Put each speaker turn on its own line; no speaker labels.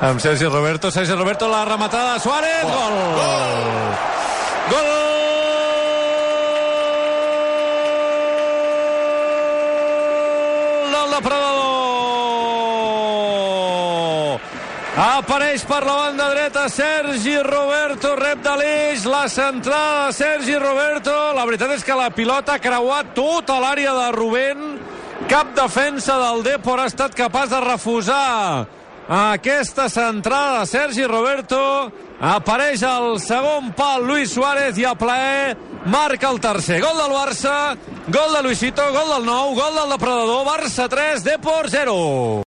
Amb Sergi Roberto, la rematada de Suárez, gol! Gol del depredador! Apareix per la banda dreta Sergi Roberto, rep de l'eix, la centrada de Sergi Roberto. La veritat és que la pilota ha creuat tota l'àrea de Rubén. Cap defensa del Depor ha estat capaç de refusar aquesta centrada de Sergi Roberto. Apareix al segon pal Luis Suárez i a plaer marca el tercer. Gol del Barça, gol de Luisito, gol del nou, gol del depredador. Barça 3, Depor 0.